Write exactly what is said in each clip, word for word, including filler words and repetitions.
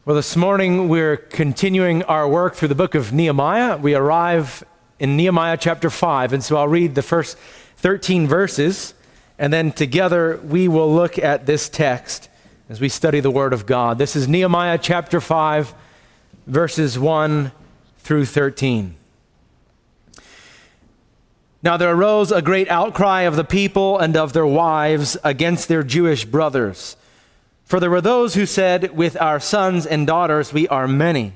Well, this morning we're continuing our work through the book of Nehemiah. We arrive in Nehemiah chapter five, and so I'll read the first thirteen verses, and then together we will look at this text as we study the Word of God. This is Nehemiah chapter five, verses one through thirteen. Now there arose a great outcry of the people and of their wives against their Jewish brothers. For there were those who said, with our sons and daughters we are many.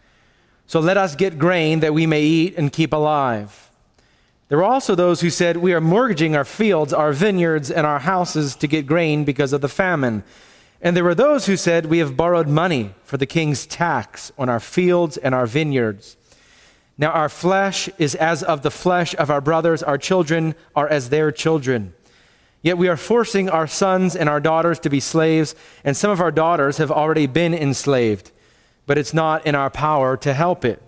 So let us get grain that we may eat and keep alive. There were also those who said, we are mortgaging our fields, our vineyards, and our houses to get grain because of the famine. And there were those who said, we have borrowed money for the king's tax on our fields and our vineyards. Now our flesh is as of the flesh of our brothers, our children are as their children. Yet we are forcing our sons and our daughters to be slaves, and some of our daughters have already been enslaved, but it's not in our power to help it.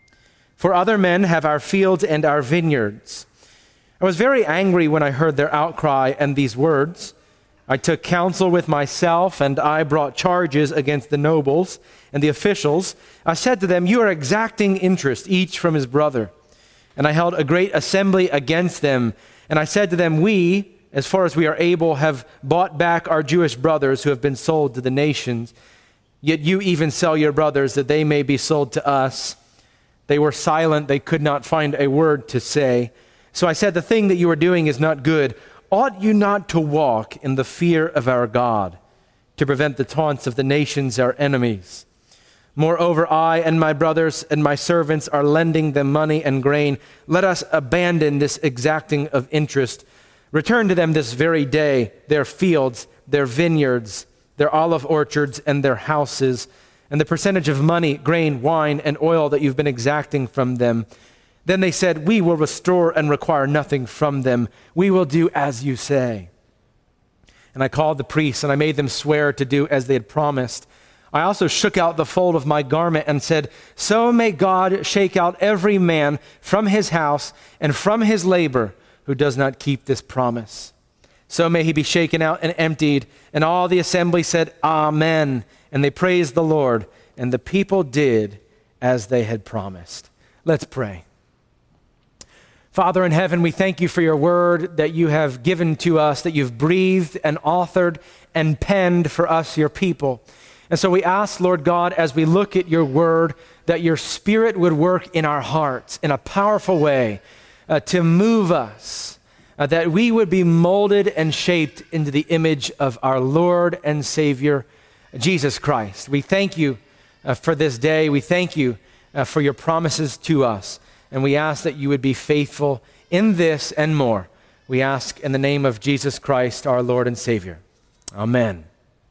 For other men have our fields and our vineyards. I was very angry when I heard their outcry and these words. I took counsel with myself, and I brought charges against the nobles and the officials. I said to them, you are exacting interest, each from his brother. And I held a great assembly against them, and I said to them, we, as far as we are able, have bought back our Jewish brothers who have been sold to the nations. Yet you even sell your brothers that they may be sold to us. They were silent. They could not find a word to say. So I said, the thing that you are doing is not good. Ought you not to walk in the fear of our God, to prevent the taunts of the nations, our enemies? Moreover, I and my brothers and my servants are lending them money and grain. Let us abandon this exacting of interest. Return to them this very day their fields, their vineyards, their olive orchards, and their houses, and the percentage of money, grain, wine, and oil that you've been exacting from them. Then they said, we will restore and require nothing from them. We will do as you say. And I called the priests, and I made them swear to do as they had promised. I also shook out the fold of my garment and said, so may God shake out every man from his house and from his labor who does not keep this promise. So may he be shaken out and emptied. And all the assembly said, Amen. And they praised the Lord. And the people did as they had promised. Let's pray. Father in heaven, we thank you for your word that you have given to us, that you've breathed and authored and penned for us, your people. And so we ask, Lord God, as we look at your word, that your spirit would work in our hearts in a powerful way, Uh, to move us, uh, that we would be molded and shaped into the image of our Lord and Savior, Jesus Christ. We thank you uh, for this day. We thank you uh, for your promises to us. And we ask that you would be faithful in this and more. We ask in the name of Jesus Christ, our Lord and Savior. Amen.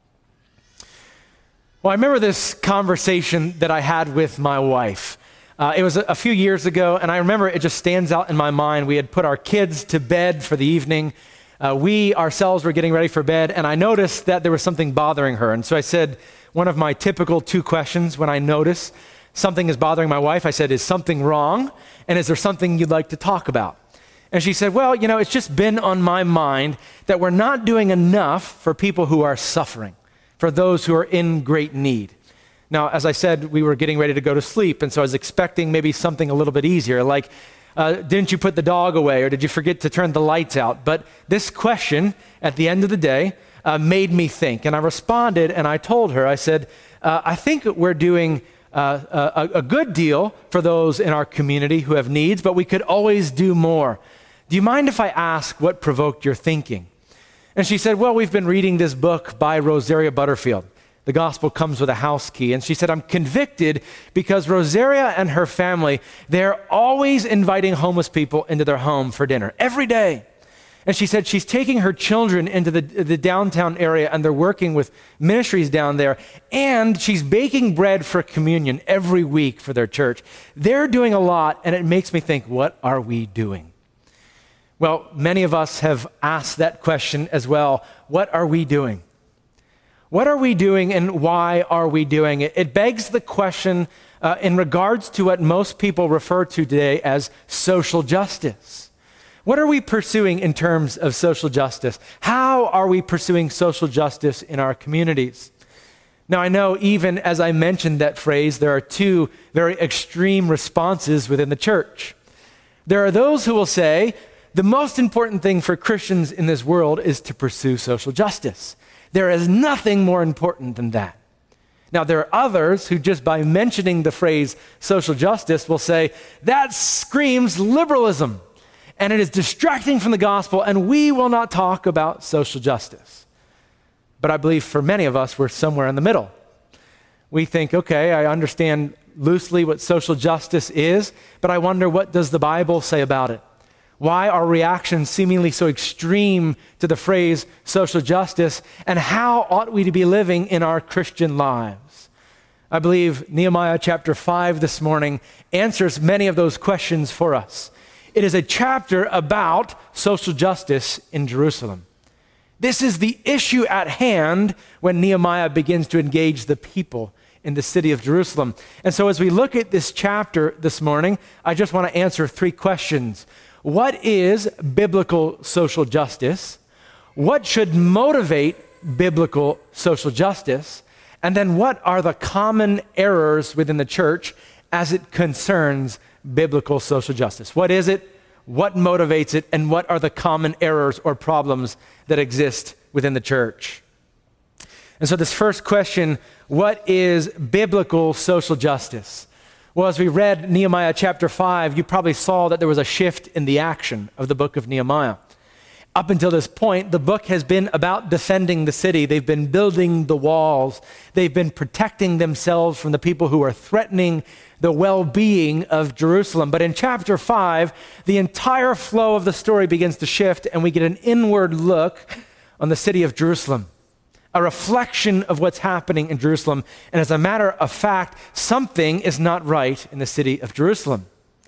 Well, I remember this conversation that I had with my wife. Uh, it was a, a few years ago, and I remember it just stands out in my mind. We had put our kids to bed for the evening. Uh, we ourselves were getting ready for bed, and I noticed that there was something bothering her. And so I said, one of my typical two questions when I notice something is bothering my wife, I said, is something wrong? And is there something you'd like to talk about? And she said, well, you know, it's just been on my mind that we're not doing enough for people who are suffering, for those who are in great need. Now, as I said, we were getting ready to go to sleep, and so I was expecting maybe something a little bit easier, like, uh, didn't you put the dog away, or did you forget to turn the lights out? But this question, at the end of the day, uh, made me think, and I responded, and I told her, I said, uh, I think we're doing uh, a, a good deal for those in our community who have needs, but we could always do more. Do you mind if I ask what provoked your thinking? And she said, well, we've been reading this book by Rosaria Butterfield. The gospel comes with a house key. And she said, I'm convicted because Rosaria and her family, they're always inviting homeless people into their home for dinner every day. And she said she's taking her children into the, the downtown area, and they're working with ministries down there. And she's baking bread for communion every week for their church. They're doing a lot, and it makes me think, what are we doing? Well, many of us have asked that question as well. What are we doing? What are we doing, and why are we doing it? It begs the question uh, in regards to what most people refer to today as social justice. What are we pursuing in terms of social justice? How are we pursuing social justice in our communities? Now, I know even as I mentioned that phrase, there are two very extreme responses within the church. There are those who will say, the most important thing for Christians in this world is to pursue social justice. There is nothing more important than that. Now, there are others who just by mentioning the phrase social justice will say, that screams liberalism, and it is distracting from the gospel, and we will not talk about social justice. But I believe for many of us, we're somewhere in the middle. We think, okay, I understand loosely what social justice is, but I wonder, what does the Bible say about it? Why are reactions seemingly so extreme to the phrase social justice, and how ought we to be living in our Christian lives? I believe Nehemiah chapter five this morning answers many of those questions for us. It is a chapter about social justice in Jerusalem. This is the issue at hand when Nehemiah begins to engage the people in the city of Jerusalem. And so as we look at this chapter this morning, I just want to answer three questions. What is biblical social justice? What should motivate biblical social justice? And then what are the common errors within the church as it concerns biblical social justice? What is it? What motivates it? And what are the common errors or problems that exist within the church? And so this first question, what is biblical social justice? Well, as we read Nehemiah chapter five, you probably saw that there was a shift in the action of the book of Nehemiah. Up until this point, the book has been about defending the city. They've been building the walls. They've been protecting themselves from the people who are threatening the well-being of Jerusalem. But in chapter five, the entire flow of the story begins to shift, and we get an inward look on the city of Jerusalem, a reflection of what's happening in Jerusalem. And as a matter of fact, something is not right in the city of Jerusalem.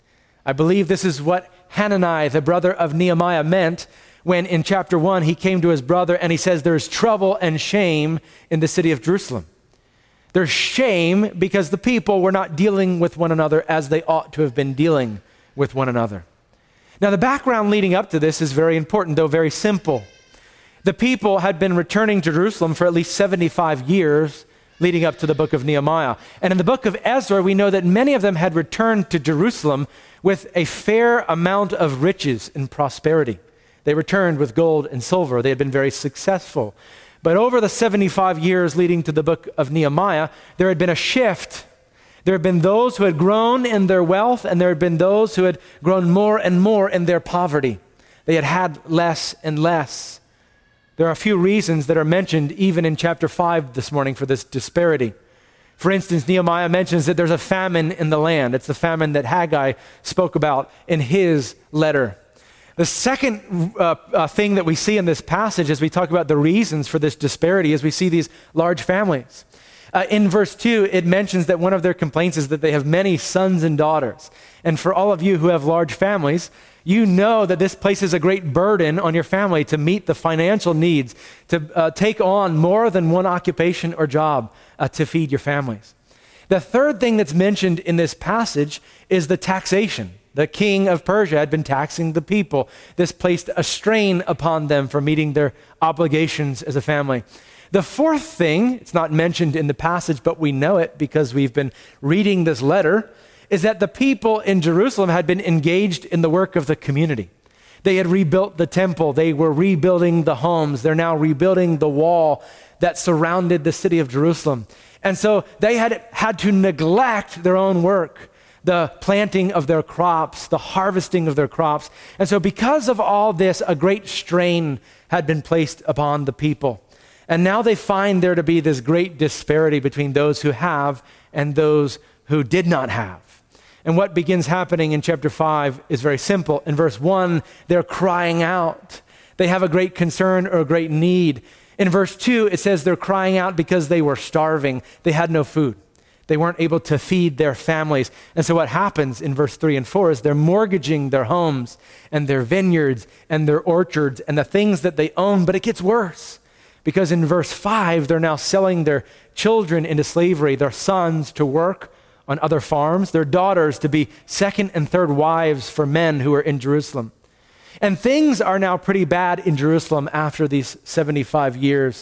I believe this is what Hanani, the brother of Nehemiah, meant when in chapter one, he came to his brother and he says, there's trouble and shame in the city of Jerusalem. There's shame because the people were not dealing with one another as they ought to have been dealing with one another. Now, the background leading up to this is very important, though very simple. The people had been returning to Jerusalem for at least seventy-five years leading up to the book of Nehemiah. And in the book of Ezra, we know that many of them had returned to Jerusalem with a fair amount of riches and prosperity. They returned with gold and silver. They had been very successful. But over the seventy-five years leading to the book of Nehemiah, there had been a shift. There had been those who had grown in their wealth, and there had been those who had grown more and more in their poverty. They had had less and less. There are a few reasons that are mentioned even in chapter five this morning for this disparity. For instance, Nehemiah mentions that there's a famine in the land. It's the famine that Haggai spoke about in his letter. The second uh, uh, thing that we see in this passage as we talk about the reasons for this disparity is we see these large families. Uh, in verse two, it mentions that one of their complaints is that they have many sons and daughters. And for all of you who have large families, you know that this places a great burden on your family to meet the financial needs, to uh, take on more than one occupation or job uh, to feed your families. The third thing that's mentioned in this passage is the taxation. The king of Persia had been taxing the people. This placed a strain upon them for meeting their obligations as a family. The fourth thing, it's not mentioned in the passage, but we know it because we've been reading this letter, is that the people in Jerusalem had been engaged in the work of the community. They had rebuilt the temple. They were rebuilding the homes. They're now rebuilding the wall that surrounded the city of Jerusalem. And so they had had to neglect their own work, the planting of their crops, the harvesting of their crops. And so because of all this, a great strain had been placed upon the people. And now they find there to be this great disparity between those who have and those who did not have. And what begins happening in chapter five is very simple. In verse one, they're crying out. They have a great concern or a great need. In verse two, it says they're crying out because they were starving. They had no food. They weren't able to feed their families. And so what happens in verse three and four is they're mortgaging their homes and their vineyards and their orchards and the things that they own, but it gets worse. Because in verse five, they're now selling their children into slavery, their sons to work on other farms, their daughters to be second and third wives for men who are in Jerusalem. And things are now pretty bad in Jerusalem after these seventy-five years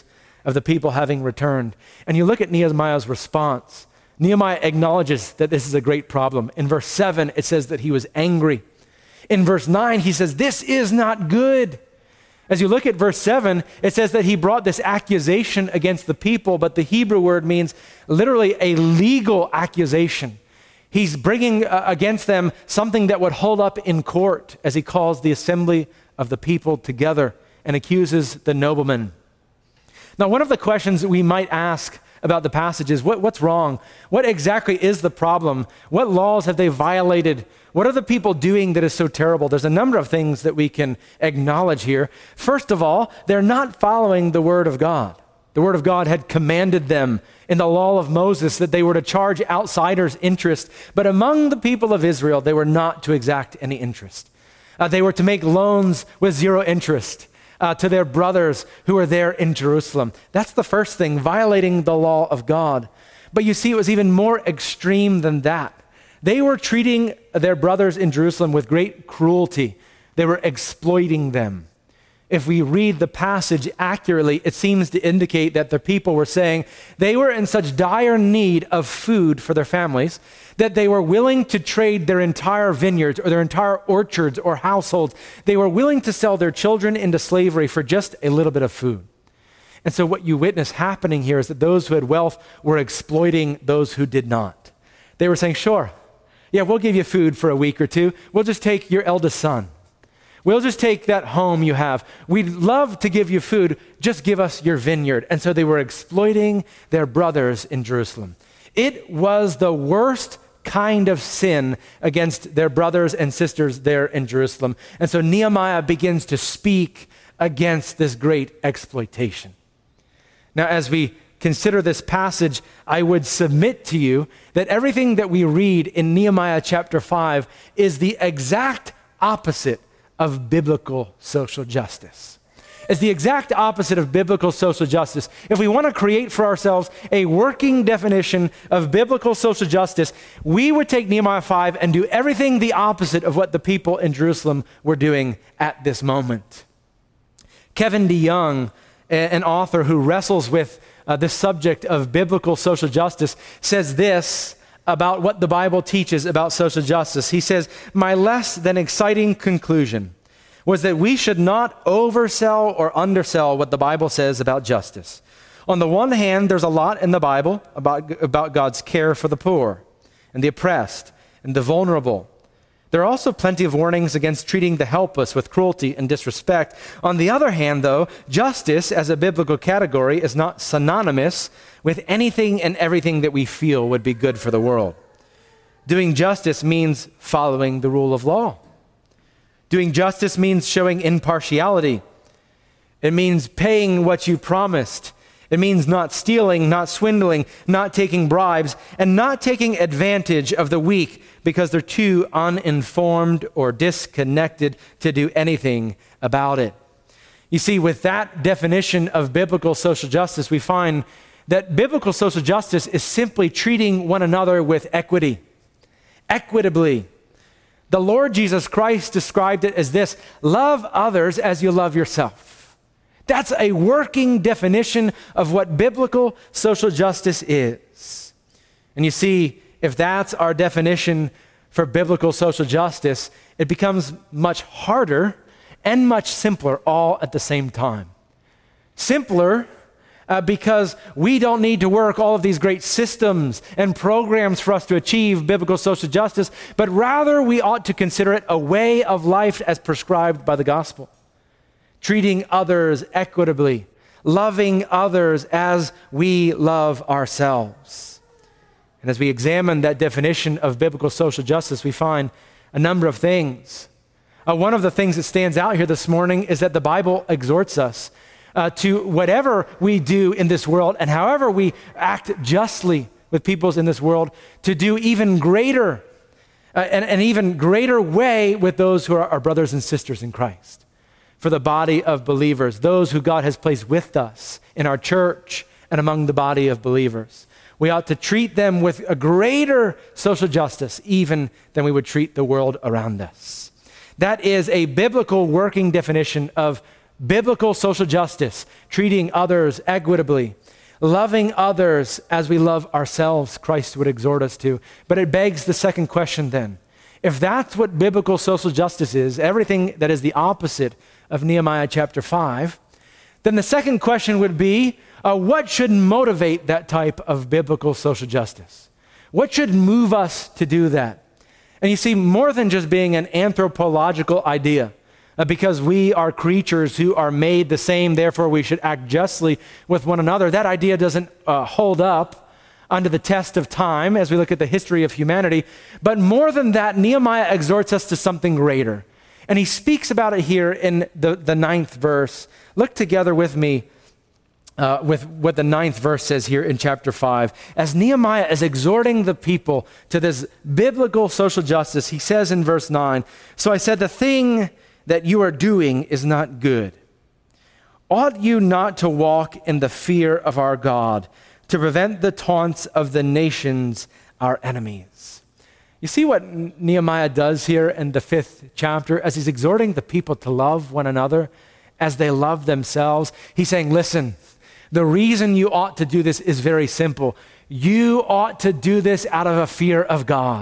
of the people having returned. And you look at Nehemiah's response. Nehemiah acknowledges that this is a great problem. In verse seven, it says that he was angry. In verse nine, he says, this is not good. As you look at verse seven, it says that he brought this accusation against the people, but the Hebrew word means literally a legal accusation. He's bringing uh, against them something that would hold up in court, as he calls the assembly of the people together and accuses the noblemen. Now, one of the questions that we might ask about the passage is, what, what's wrong? What exactly is the problem? What laws have they violated? What are the people doing that is so terrible? There's a number of things that we can acknowledge here. First of all, they're not following the word of God. The word of God had commanded them in the law of Moses that they were to charge outsiders interest, but among the people of Israel, they were not to exact any interest. Uh, they were to make loans with zero interest uh, to their brothers who were there in Jerusalem. That's the first thing, violating the law of God. But you see, it was even more extreme than that. They were treating their brothers in Jerusalem with great cruelty. They were exploiting them. If we read the passage accurately, it seems to indicate that the people were saying they were in such dire need of food for their families that they were willing to trade their entire vineyards or their entire orchards or households. They were willing to sell their children into slavery for just a little bit of food. And so what you witness happening here is that those who had wealth were exploiting those who did not. They were saying, sure, yeah, we'll give you food for a week or two. We'll just take your eldest son. We'll just take that home you have. We'd love to give you food. Just give us your vineyard. And so they were exploiting their brothers in Jerusalem. It was the worst kind of sin against their brothers and sisters there in Jerusalem. And so Nehemiah begins to speak against this great exploitation. Now, as we consider this passage, I would submit to you that everything that we read in Nehemiah chapter five is the exact opposite of biblical social justice. It's the exact opposite of biblical social justice. If we want to create for ourselves a working definition of biblical social justice, we would take Nehemiah five and do everything the opposite of what the people in Jerusalem were doing at this moment. Kevin DeYoung, an author who wrestles with uh, the subject of biblical social justice, says this about what the Bible teaches about social justice. He says, my less than exciting conclusion was that we should not oversell or undersell what the Bible says about justice. On the one hand, there's a lot in the Bible about, about God's care for the poor and the oppressed and the vulnerable. There are also plenty of warnings against treating the helpless with cruelty and disrespect. On the other hand, though, justice as a biblical category is not synonymous with anything and everything that we feel would be good for the world. Doing justice means following the rule of law. Doing justice means showing impartiality. It means paying what you promised. It means not stealing, not swindling, not taking bribes, and not taking advantage of the weak because they're too uninformed or disconnected to do anything about it. You see, with that definition of biblical social justice, we find that biblical social justice is simply treating one another with equity, equitably. The Lord Jesus Christ described it as this: love others as you love yourself. That's a working definition of what biblical social justice is. And you see, if that's our definition for biblical social justice, it becomes much harder and much simpler all at the same time. Simpler uh, because we don't need to work all of these great systems and programs for us to achieve biblical social justice, but rather we ought to consider it a way of life as prescribed by the gospel. Treating others equitably, loving others as we love ourselves. And as we examine that definition of biblical social justice, we find a number of things. Uh, one of the things that stands out here this morning is that the Bible exhorts us uh, to whatever we do in this world and however we act justly with peoples in this world, to do even greater, uh, an, an even greater way with those who are our brothers and sisters in Christ. For the body of believers, those who God has placed with us in our church and among the body of believers. We ought to treat them with a greater social justice even than we would treat the world around us. That is a biblical working definition of biblical social justice, treating others equitably, loving others as we love ourselves, Christ would exhort us to. But it begs the second question then. If that's what biblical social justice is, everything that is the opposite of Nehemiah chapter five, then the second question would be, uh, what should motivate that type of biblical social justice? What should move us to do that? And you see, more than just being an anthropological idea, uh, because we are creatures who are made the same, therefore we should act justly with one another, that idea doesn't uh, hold up under the test of time as we look at the history of humanity. But more than that, Nehemiah exhorts us to something greater. And he speaks about it here in the, the ninth verse. Look together with me uh, with what the ninth verse says here in chapter five. As Nehemiah is exhorting the people to this biblical social justice, he says in verse nine, "So I said, the thing that you are doing is not good. Ought you not to walk in the fear of our God, to prevent the taunts of the nations, our enemies?" You see what Nehemiah does here in the fifth chapter as he's exhorting the people to love one another as they love themselves. He's saying, listen, the reason you ought to do this is very simple. You ought to do this out of a fear of God.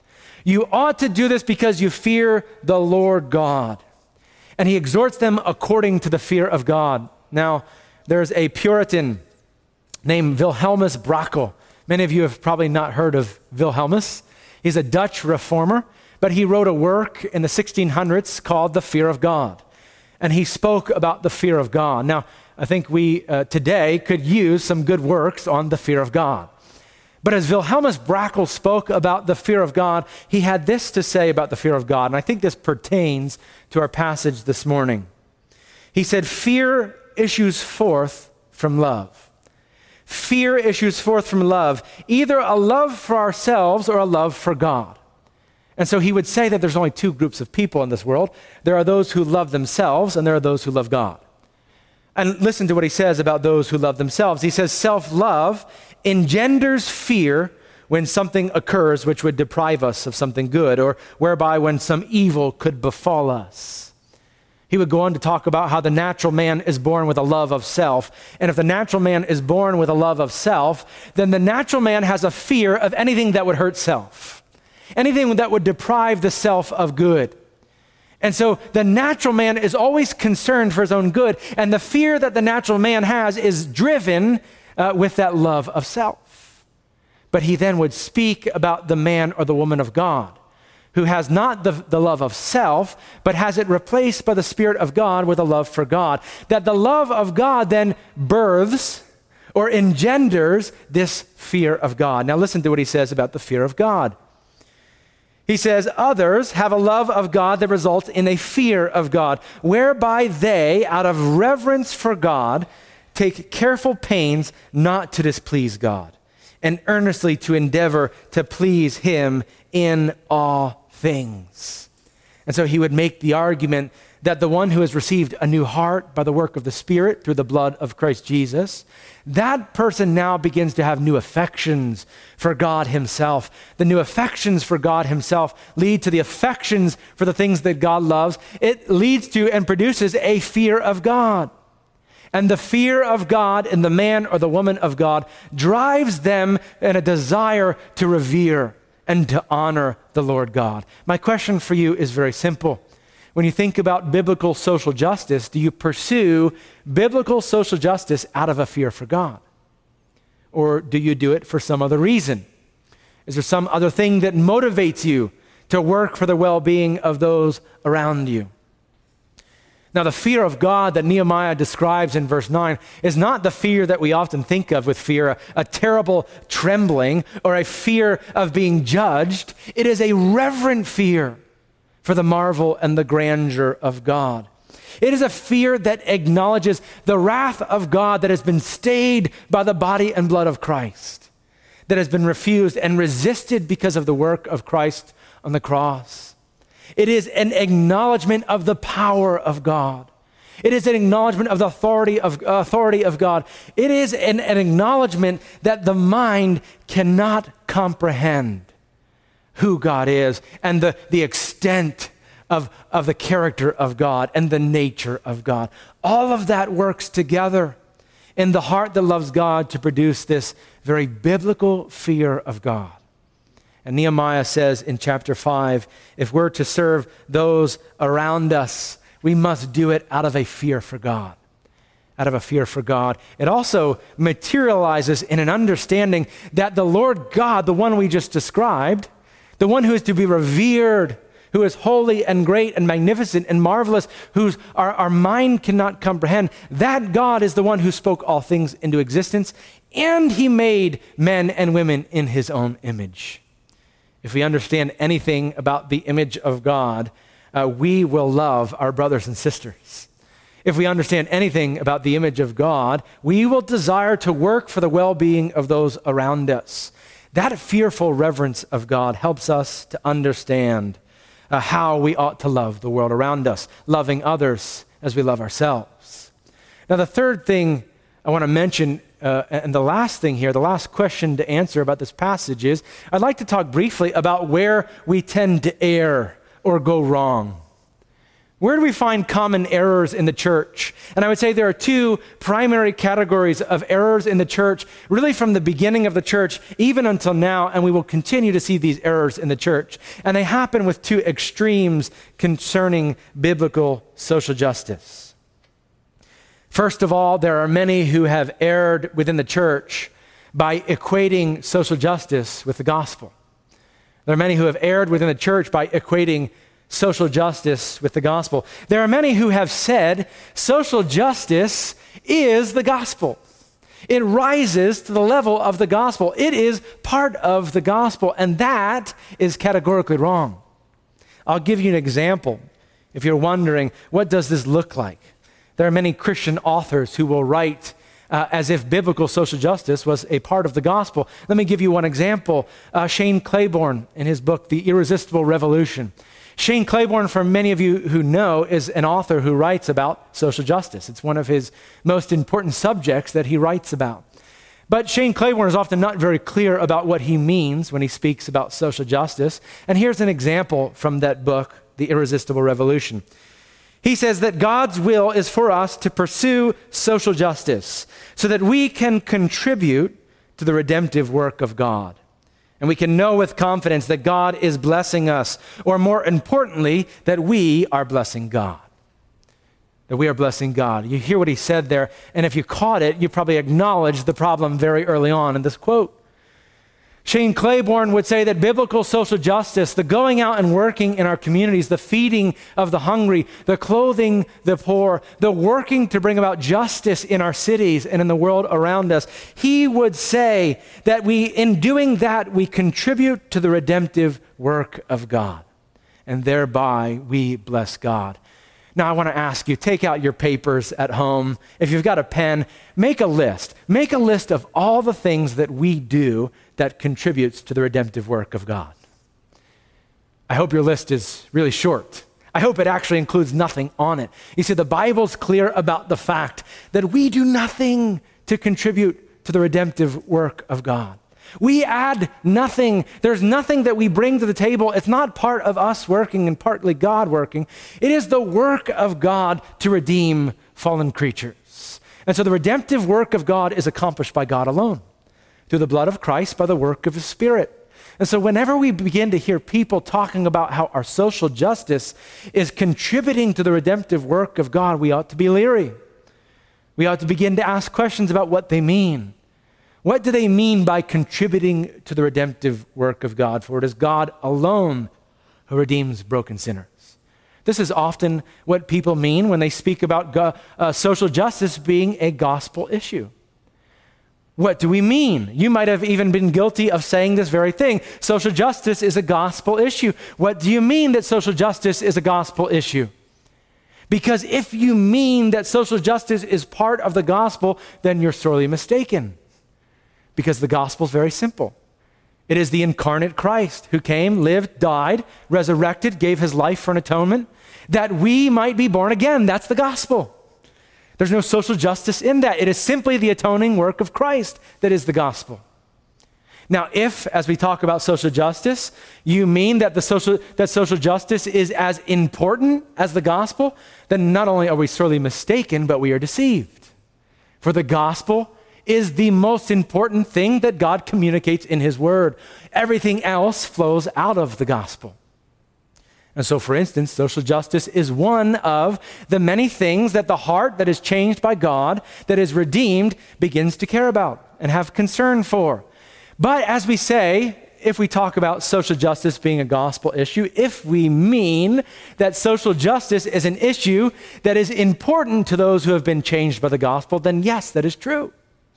You ought to do this because you fear the Lord God. And he exhorts them according to the fear of God. Now, there's a Puritan named Wilhelmus Brakel. Many of you have probably not heard of Wilhelmus. He's a Dutch reformer, but he wrote a work in the sixteen hundreds called The Fear of God. And he spoke about the fear of God. Now, I think we uh, today could use some good works on the fear of God. But as Wilhelmus Brakel spoke about the fear of God, he had this to say about the fear of God, and I think this pertains to our passage this morning. He said, fear issues forth from love. Fear issues forth from love, either a love for ourselves or a love for God. And so he would say that there's only two groups of people in this world. There are those who love themselves, and there are those who love God. And listen to what he says about those who love themselves. He says, self-love engenders fear when something occurs which would deprive us of something good, or whereby when some evil could befall us. He would go on to talk about how the natural man is born with a love of self. And if the natural man is born with a love of self, then the natural man has a fear of anything that would hurt self, anything that would deprive the self of good. And so the natural man is always concerned for his own good, and the fear that the natural man has is driven uh, with that love of self. But he then would speak about the man or the woman of God who has not the, the love of self, but has it replaced by the Spirit of God with a love for God. That the love of God then births or engenders this fear of God. Now listen to what he says about the fear of God. He says, others have a love of God that results in a fear of God, whereby they, out of reverence for God, take careful pains not to displease God, and earnestly to endeavor to please him in all things. And so he would make the argument that the one who has received a new heart by the work of the Spirit through the blood of Christ Jesus, that person now begins to have new affections for God himself. The new affections for God himself lead to the affections for the things that God loves. It leads to and produces a fear of God. And the fear of God in the man or the woman of God drives them in a desire to revere and to honor the Lord God. My question for you is very simple. When you think about biblical social justice, do you pursue biblical social justice out of a fear for God? Or do you do it for some other reason? Is there some other thing that motivates you to work for the well-being of those around you? Now, the fear of God that Nehemiah describes in verse nine is not the fear that we often think of with fear, a, a terrible trembling or a fear of being judged. It is a reverent fear for the marvel and the grandeur of God. It is a fear that acknowledges the wrath of God that has been stayed by the body and blood of Christ, that has been refused and resisted because of the work of Christ on the cross. It is an acknowledgement of the power of God. It is an acknowledgement of the authority of, uh, authority of God. It is an, an acknowledgement that the mind cannot comprehend who God is and the, the extent of, of the character of God and the nature of God. All of that works together in the heart that loves God to produce this very biblical fear of God. And Nehemiah says in chapter five, if we're to serve those around us, we must do it out of a fear for God. Out of a fear for God. It also materializes in an understanding that the Lord God, the one we just described, the one who is to be revered, who is holy and great and magnificent and marvelous, whose our, our mind cannot comprehend, that God is the one who spoke all things into existence, and he made men and women in his own image. If we understand anything about the image of God, uh, we will love our brothers and sisters. If we understand anything about the image of God, we will desire to work for the well-being of those around us. That fearful reverence of God helps us to understand uh, how we ought to love the world around us, loving others as we love ourselves. Now, the third thing I want to mention, uh, and the last thing here, the last question to answer about this passage is, I'd like to talk briefly about where we tend to err or go wrong. Where do we find common errors in the church? And I would say there are two primary categories of errors in the church, really from the beginning of the church, even until now, and we will continue to see these errors in the church. And they happen with two extremes concerning biblical social justice. First of all, there are many who have erred within the church by equating social justice with the gospel. There are many who have erred within the church by equating social justice with the gospel. There are many who have said social justice is the gospel. It rises to the level of the gospel. It is part of the gospel, and that is categorically wrong. I'll give you an example. If you're wondering, what does this look like? There are many Christian authors who will write uh, as if biblical social justice was a part of the gospel. Let me give you one example. Uh, Shane Claiborne, in his book, The Irresistible Revolution. Shane Claiborne, for many of you who know, is an author who writes about social justice. It's one of his most important subjects that he writes about. But Shane Claiborne is often not very clear about what he means when he speaks about social justice. And here's an example from that book, The Irresistible Revolution. He says that God's will is for us to pursue social justice so that we can contribute to the redemptive work of God. And we can know with confidence that God is blessing us, or more importantly, that we are blessing God. That we are blessing God. You hear what he said there, and if you caught it, you probably acknowledged the problem very early on in this quote. Shane Claiborne would say that biblical social justice, the going out and working in our communities, the feeding of the hungry, the clothing the poor, the working to bring about justice in our cities and in the world around us, he would say that we, in doing that, we contribute to the redemptive work of God, and thereby we bless God. Now, I want to ask you, take out your papers at home. If you've got a pen, make a list. Make a list of all the things that we do that contributes to the redemptive work of God. I hope your list is really short. I hope it actually includes nothing on it. You see, the Bible's clear about the fact that we do nothing to contribute to the redemptive work of God. We add nothing. There's nothing that we bring to the table. It's not part of us working and partly God working. It is the work of God to redeem fallen creatures. And so the redemptive work of God is accomplished by God alone, through the blood of Christ, by the work of his Spirit. And so whenever we begin to hear people talking about how our social justice is contributing to the redemptive work of God, we ought to be leery. We ought to begin to ask questions about what they mean. What do they mean by contributing to the redemptive work of God? For it is God alone who redeems broken sinners. This is often what people mean when they speak about go- uh, social justice being a gospel issue. What do we mean? You might have even been guilty of saying this very thing. Social justice is a gospel issue. What do you mean that social justice is a gospel issue? Because if you mean that social justice is part of the gospel, then you're sorely mistaken. Because the gospel is very simple. It is the incarnate Christ who came, lived, died, resurrected, gave his life for an atonement, that we might be born again. That's the gospel. There's no social justice in that. It is simply the atoning work of Christ that is the gospel. Now, if, as we talk about social justice, you mean that the social that social justice is as important as the gospel, then not only are we sorely mistaken, but we are deceived. For the gospel is the most important thing that God communicates in his word. Everything else flows out of the gospel. And so, for instance, social justice is one of the many things that the heart that is changed by God, that is redeemed, begins to care about and have concern for. But as we say, if we talk about social justice being a gospel issue, if we mean that social justice is an issue that is important to those who have been changed by the gospel, then yes, that is true.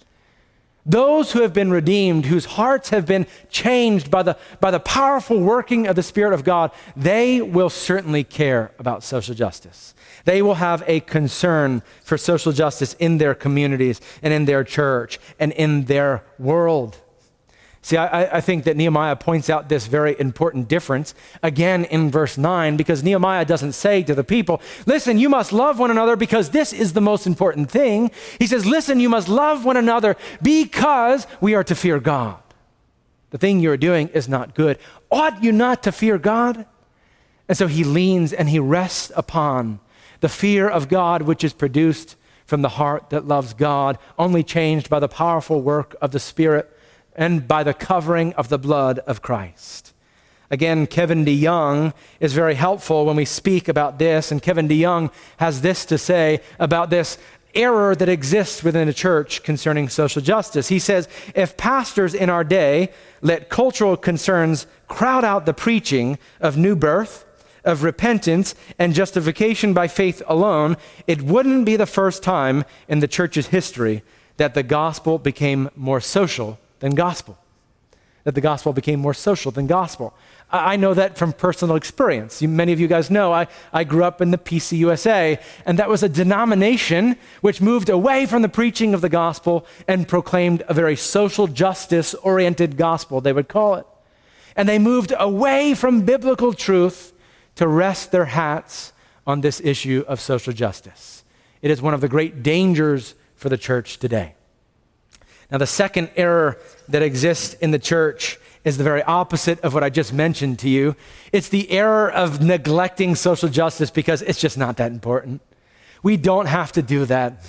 Those who have been redeemed, whose hearts have been changed by the, by the powerful working of the Spirit of God, they will certainly care about social justice. They will have a concern for social justice in their communities and in their church and in their world. See, I, I think that Nehemiah points out this very important difference again in verse nine, because Nehemiah doesn't say to the people, listen, you must love one another because this is the most important thing. He says, listen, you must love one another because we are to fear God. The thing you're doing is not good. Ought you not to fear God? And so he leans and he rests upon the fear of God, which is produced from the heart that loves God, only changed by the powerful work of the Spirit and by the covering of the blood of Christ. Again, Kevin DeYoung is very helpful when we speak about this, and Kevin DeYoung has this to say about this error that exists within the church concerning social justice. He says, if pastors in our day let cultural concerns crowd out the preaching of new birth, of repentance, and justification by faith alone, it wouldn't be the first time in the church's history that the gospel became more social than gospel, that the gospel became more social than gospel. I, I know that from personal experience. You, many of you guys know I, I grew up in the P C U S A, and that was a denomination which moved away from the preaching of the gospel and proclaimed a very social justice-oriented gospel, they would call it. And they moved away from biblical truth to rest their hats on this issue of social justice. It is one of the great dangers for the church today. Now, the second error that exists in the church is the very opposite of what I just mentioned to you. It's the error of neglecting social justice because it's just not that important. We don't have to do that.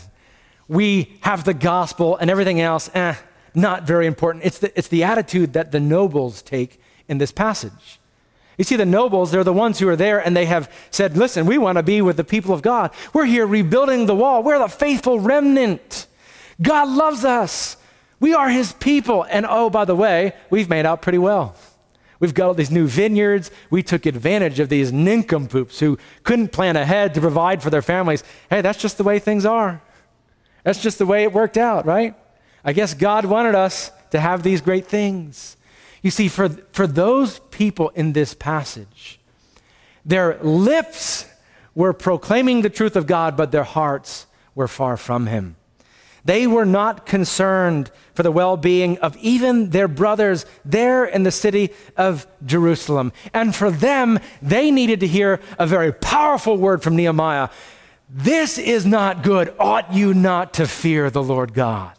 We have the gospel and everything else, eh, not very important. It's the, it's the attitude that the nobles take in this passage. You see, the nobles, they're the ones who are there and they have said, listen, we want to be with the people of God. We're here rebuilding the wall. We're the faithful remnant. God loves us. We are his people. And oh, by the way, we've made out pretty well. We've got all these new vineyards. We took advantage of these nincompoops who couldn't plan ahead to provide for their families. Hey, that's just the way things are. That's just the way it worked out, right? I guess God wanted us to have these great things. You see, for, for those people in this passage, their lips were proclaiming the truth of God, but their hearts were far from him. They were not concerned for the well-being of even their brothers there in the city of Jerusalem. And for them, they needed to hear a very powerful word from Nehemiah. This is not good. Ought you not to fear the Lord God?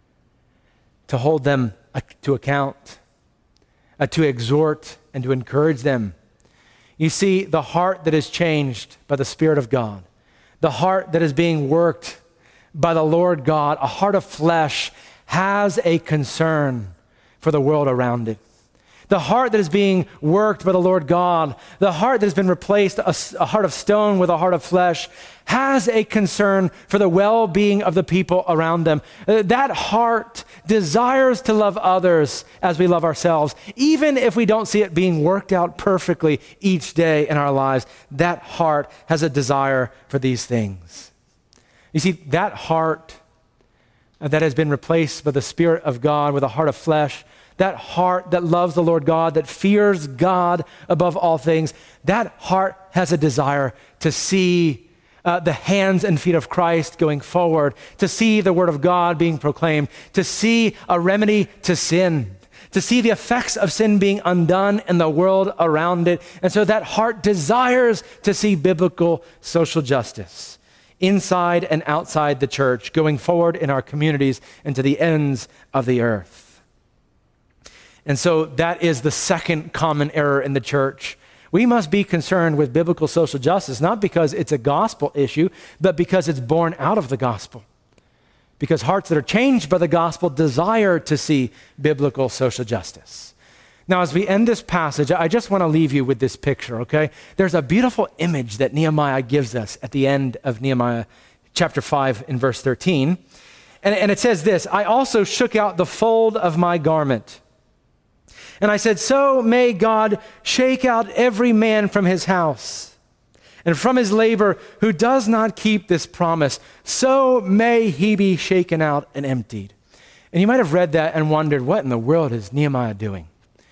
To hold them to account, uh, to exhort and to encourage them. You see, the heart that is changed by the Spirit of God, the heart that is being worked by the Lord God, a heart of flesh, has a concern for the world around it. The heart that is being worked by the Lord God, the heart that has been replaced, a, a heart of stone with a heart of flesh, has a concern for the well-being of the people around them. Uh, that heart desires to love others as we love ourselves, even if we don't see it being worked out perfectly each day in our lives. That heart has a desire for these things. You see, that heart that has been replaced by the Spirit of God with a heart of flesh, that heart that loves the Lord God, that fears God above all things, that heart has a desire to see uh, the hands and feet of Christ going forward, to see the Word of God being proclaimed, to see a remedy to sin, to see the effects of sin being undone in the world around it. And so that heart desires to see biblical social justice inside and outside the church, going forward in our communities and to the ends of the earth. And so that is the second common error in the church. We must be concerned with biblical social justice, not because it's a gospel issue, but because it's born out of the gospel. Because hearts that are changed by the gospel desire to see biblical social justice. Now, as we end this passage, I just want to leave you with this picture, okay? There's a beautiful image that Nehemiah gives us at the end of Nehemiah chapter five in verse thirteen. And, and it says this, I also shook out the fold of my garment. And I said, so may God shake out every man from his house and from his labor who does not keep this promise. So may he be shaken out and emptied. And you might have read that and wondered, what in the world is Nehemiah doing?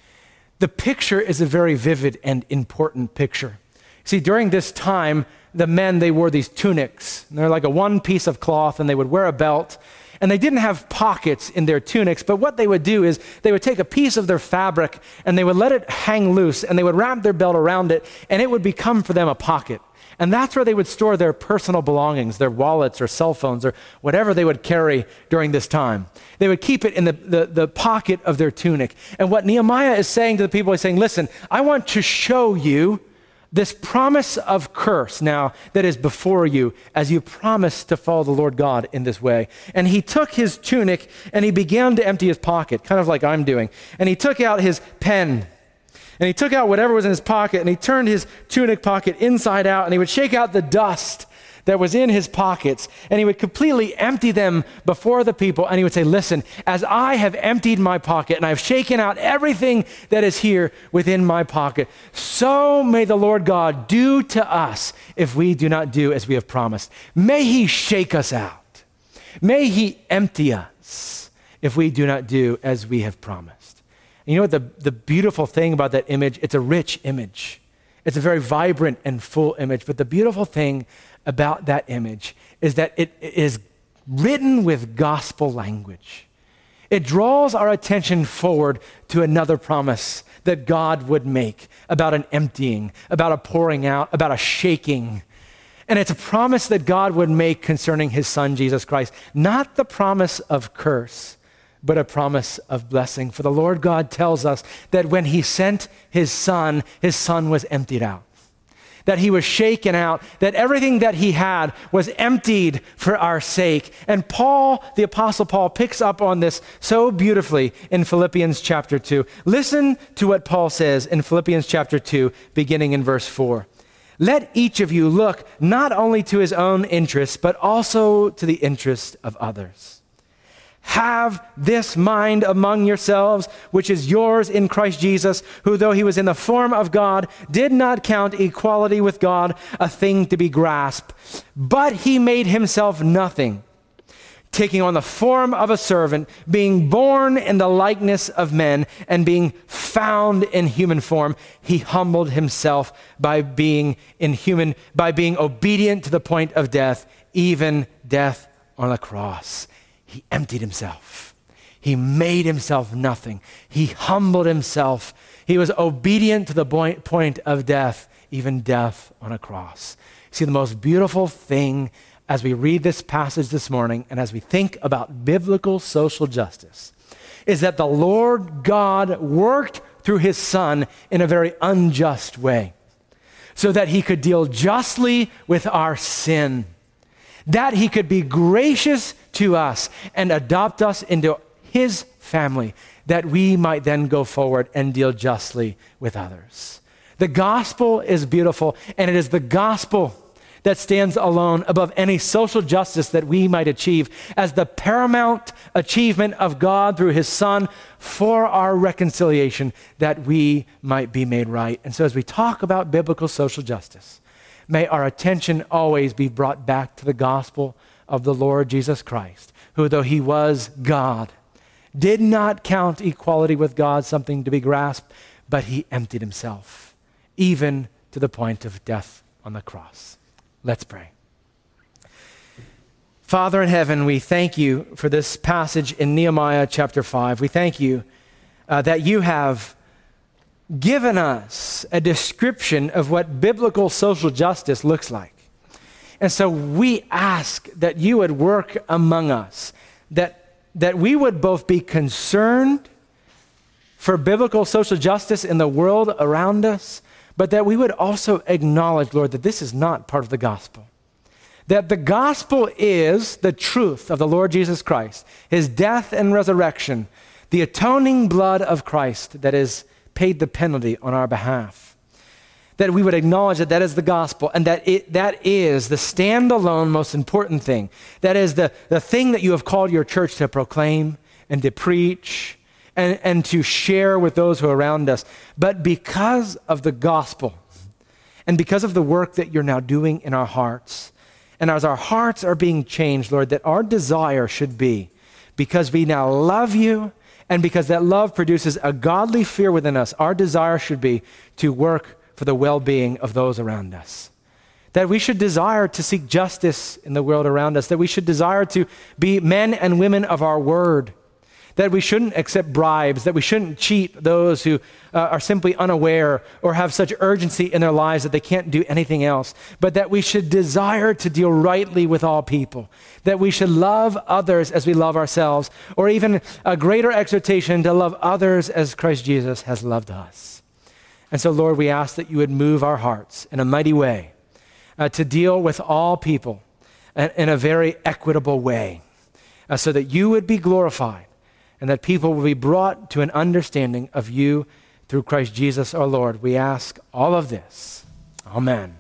The picture is a very vivid and important picture. See, during this time, the men, they wore these tunics. They're like a one piece of cloth, and they would wear a belt. And they didn't have pockets in their tunics, but what they would do is they would take a piece of their fabric and they would let it hang loose and they would wrap their belt around it and it would become for them a pocket. And that's where they would store their personal belongings, their wallets or cell phones or whatever they would carry during this time. They would keep it in the, the, the pocket of their tunic. And what Nehemiah is saying to the people, he's saying, listen, I want to show you this promise of curse now that is before you as you promise to follow the Lord God in this way. And he took his tunic and he began to empty his pocket, kind of like I'm doing. And he took out his pen and he took out whatever was in his pocket and he turned his tunic pocket inside out and he would shake out the dust that was in his pockets, and he would completely empty them before the people, and he would say, listen, as I have emptied my pocket and I've shaken out everything that is here within my pocket, so may the Lord God do to us if we do not do as we have promised. May he shake us out. May he empty us if we do not do as we have promised. And you know what the, the beautiful thing about that image, it's a rich image. It's a very vibrant and full image, but the beautiful thing about that image is that it is written with gospel language. It draws our attention forward to another promise that God would make about an emptying, about a pouring out, about a shaking. And it's a promise that God would make concerning his son, Jesus Christ. Not the promise of curse, but a promise of blessing. For the Lord God tells us that when he sent his son, his son was emptied out. That he was shaken out, that everything that he had was emptied for our sake. And Paul, the Apostle Paul, picks up on this so beautifully in Philippians chapter two. Listen to what Paul says in Philippians chapter two, beginning in verse four. Let each of you look not only to his own interests, but also to the interest of others. Have this mind among yourselves, which is yours in Christ Jesus, who though he was in the form of God, did not count equality with God a thing to be grasped, but he made himself nothing, taking on the form of a servant, being born in the likeness of men, and being found in human form, he humbled himself by being in human, by being obedient to the point of death, even death on a cross. He emptied himself. He made himself nothing. He humbled himself. He was obedient to the point, point of death, even death on a cross. See, the most beautiful thing as we read this passage this morning and as we think about biblical social justice is that the Lord God worked through his son in a very unjust way so that he could deal justly with our sin, that he could be gracious to us and adopt us into his family, that we might then go forward and deal justly with others. The gospel is beautiful, and it is the gospel that stands alone above any social justice that we might achieve as the paramount achievement of God through his son for our reconciliation, that we might be made right. And so as we talk about biblical social justice, may our attention always be brought back to the gospel of the Lord Jesus Christ, who though he was God, did not count equality with God something to be grasped, but he emptied himself, even to the point of death on the cross. Let's pray. Father in heaven, we thank you for this passage in Nehemiah chapter five. We thank you uh, that you have given us a description of what biblical social justice looks like. And so we ask that you would work among us, that, that we would both be concerned for biblical social justice in the world around us, but that we would also acknowledge, Lord, that this is not part of the gospel. That the gospel is the truth of the Lord Jesus Christ, his death and resurrection, the atoning blood of Christ that has paid the penalty on our behalf. That we would acknowledge that that is the gospel, and that it, that is the standalone most important thing. That is the, the thing that you have called your church to proclaim and to preach and, and to share with those who are around us. But because of the gospel and because of the work that you're now doing in our hearts, and as our hearts are being changed, Lord, that our desire should be, because we now love you and because that love produces a godly fear within us, our desire should be to work for the well-being of those around us. That we should desire to seek justice in the world around us, that we should desire to be men and women of our word, that we shouldn't accept bribes, that we shouldn't cheat those who uh, are simply unaware or have such urgency in their lives that they can't do anything else, but that we should desire to deal rightly with all people, that we should love others as we love ourselves, or even a greater exhortation to love others as Christ Jesus has loved us. And so, Lord, we ask that you would move our hearts in a mighty way uh, to deal with all people in, in a very equitable way, uh, so that you would be glorified and that people will be brought to an understanding of you through Christ Jesus our Lord. We ask all of this. Amen.